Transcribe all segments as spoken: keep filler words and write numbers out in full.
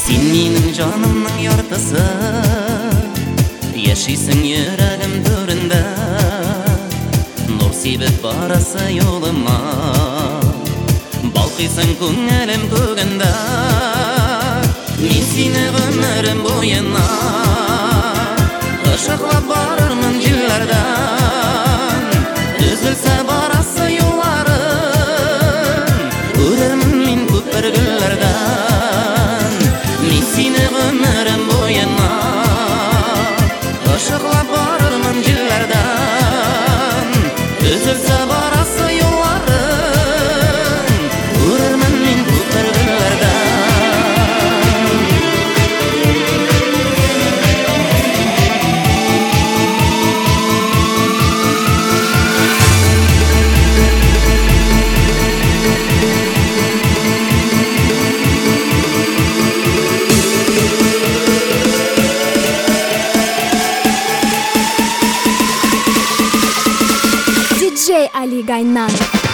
Сен менің жанымның яртысы, яшисің йөрәгем түрендә. Нур сибеп барасы юлыма, балкыйсың күңелем күгендә. Мин сине гомерем буена ышыклап барырмын җилләрдән. Өзелсә барасы юлларың, күрермен мин күп бер гөлләрдән. Мин сине гомерем буена ышыклап барырмын җилләрдән. Өзелсә барасы юлларың, күрермен мин күп бер гөлләрдән. диджей Али Гайнан.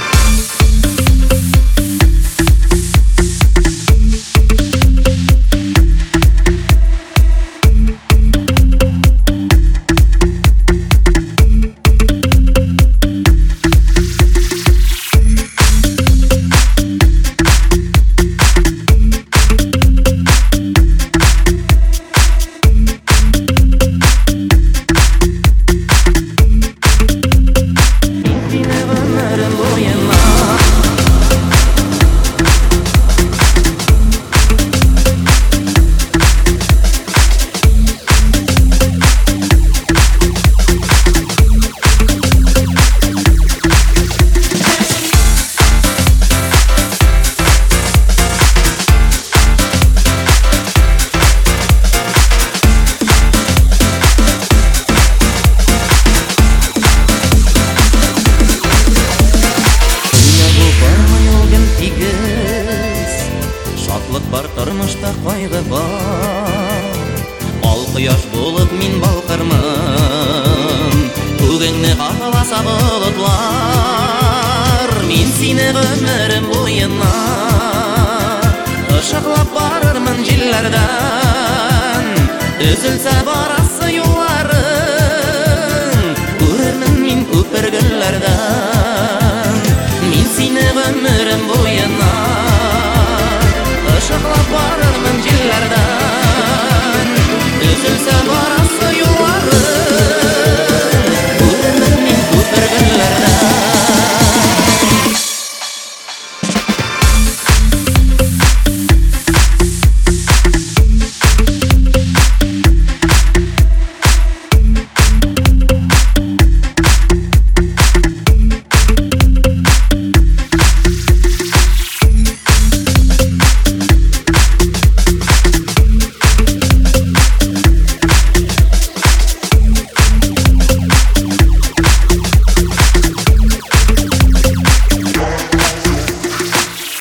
Шатлык бар тормышта, кайгы бар. Ал кояш булып мин балкырмын, күгеңне капласа болытлар. Мин сине гомерем буена ышыклап барырмын җилләрдән. Өзелсә бар